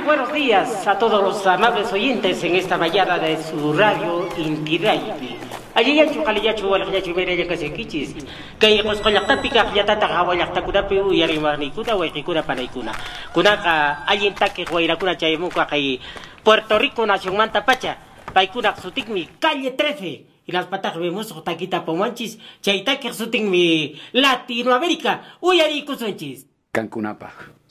buenos días a todos los amables oyentes en esta mañana de su radio Inti Radio. Ayayanchu kaliyachu walakyachu mereya kasekichis. Kay qosqollaqtapiqa qllatata hawallaqtakunapi uyarimarniykuna wayqikuna panaykuna. Kunaqa allintaki wayrakuna chaymunqa kay Puerto Rico nacionmanta pacha. Paykunaq sutinmi calle 13. Y las patas vemos taquita pomanchis. Chaytaki sutinmi Latinoamérica uyarikusunchis. Cancunapa.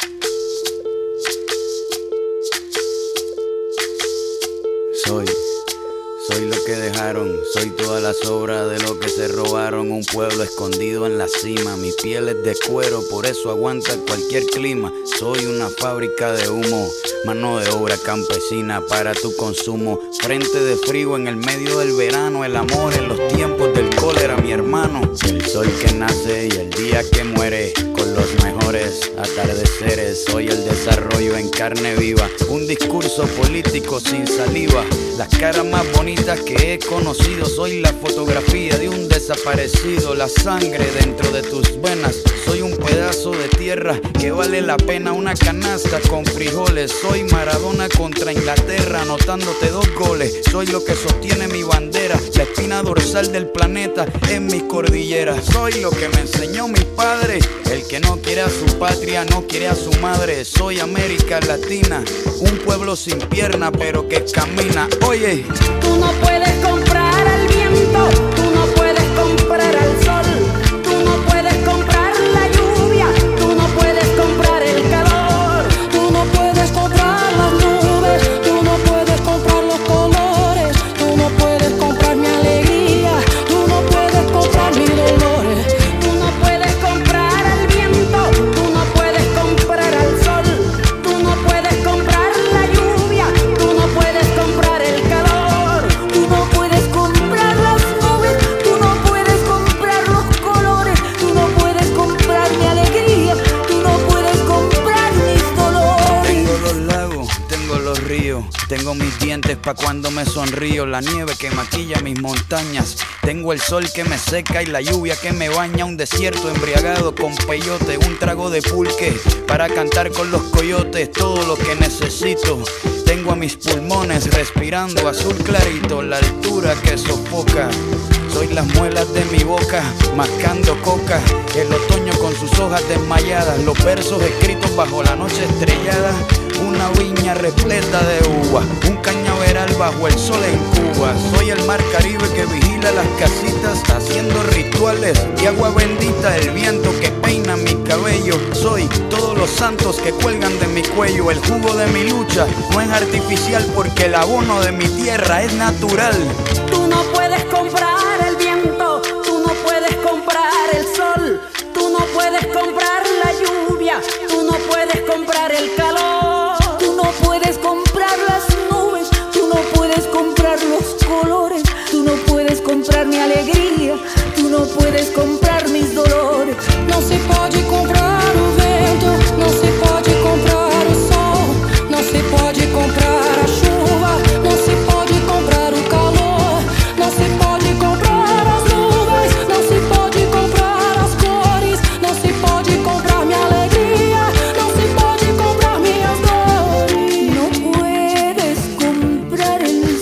Soy lo que dejaron, soy toda la sobra de lo que se robaron. Un pueblo escondido en la cima, mi piel es de cuero, por eso aguanta cualquier clima. Soy una fábrica de humo, mano de obra campesina para tu consumo. Frente de frío en el medio del verano, el amor en los tiempos del cólera, mi hermano. El sol que nace y el día que muere, con los mejores atardeceres. Soy el desarrollo en carne viva, un discurso político sin saliva. Las caras más bonitas que he conocido, soy la fotografía de un desaparecido. La sangre dentro de tus venas, soy un pedazo de tierra que vale la pena una canasta con frijoles. Soy Maradona contra Inglaterra, anotándote 2 goles. Soy lo que sostiene mi bandera, la espina dorsal del planeta en mis cordilleras. Soy lo que me enseñó mi padre, el que no quiere a su patria, no quiere a su madre. Soy América Latina, un pueblo sin pierna pero que camina. Oye, tú no puedes comprar al viento, tú no puedes comprar al sol, tú no puedes comprar la lluvia, tú no puedes comprar el calor, tú no puedes comprar las nubes, tú no puedes comprar los colores, tú no puedes comprar mi alegría, tú no puedes comprar mis dolores, tú no puedes comprar al viento, tú no puedes comprar al sol, tú no puedes comprar la lluvia, tú no puedes comprar el calor, tú no puedes comprar las nubes, tú no puedes comprar los colores, tú no puedes comprar mi alegría, tú no puedes comprar mis dolores. tengo los lagos, tengo los ríos, tengo mis dientes pa' cuando me sonrío, la nieve que maquilla mis montañas, tengo el sol que me seca y la lluvia que me baña, un desierto embriagado con peyote, un trago de pulque para cantar con los coyotes, todo lo que necesito. Tengo a mis pulmones respirando azul clarito, la altura que sofoca. Soy las muelas de mi boca, mascando coca. El otoño con sus hojas desmayadas, los versos escritos bajo la noche estrellada. Una viña repleta de uva, un cañaveral bajo el sol en Cuba. Soy el mar Caribe que vigila las casitas, haciendo rituales y agua bendita. El viento que peina mi cabello. Soy todos los santos que cuelgan de mi cuello. El jugo de mi lucha no es artificial, porque el abono de mi tierra es natural. Tú no puedes comprar el viento, tú no puedes comprar el sol, tú no puedes comprar la lluvia, tú no puedes comprar el calor, tú no puedes comprar las nubes, tú no puedes comprar los colores, tú no puedes comprar mi alegría, tú no puedes comprar mis dolores. Não se pode comprar o vento, não se pode comprar o sol, não se pode comprar a chuva, não se pode comprar o calor, não se pode comprar as nuvens, não se pode comprar as cores, não se pode comprar minha alegria, não se pode comprar minhas dores. Não puedes comprar el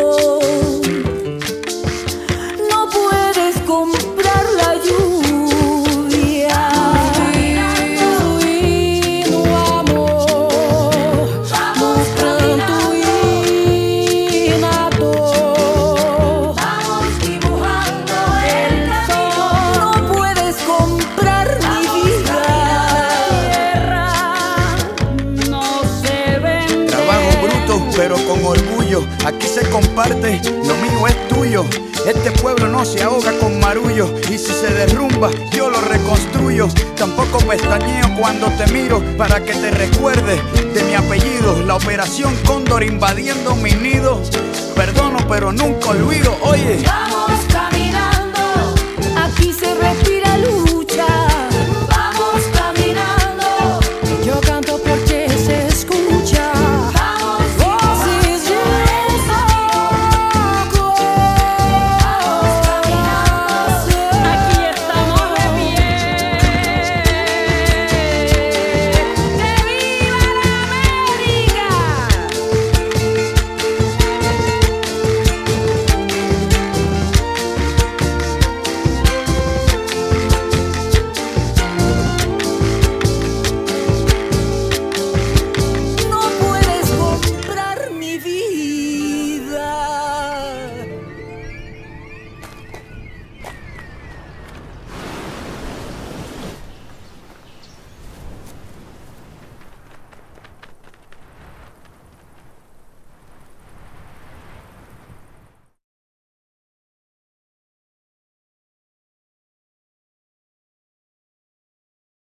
sol, no puedes comprar la lluvia. Genuino amor, vamos pranto y nado, vamos dibujando el sol. No puedes comprar mi vida, no se vende. Trabajo bruto pero con orgullo, aquí se comparte, lo mío es tuyo. Este pueblo no se ahoga con marullo, y si se derrumba yo lo reconstruyo. Tampoco pestañeo cuando te miro para que te recuerdes de mi apellido. La operación Cóndor invadiendo mi nido, perdono pero nunca olvido. Oye, Vamos caminando.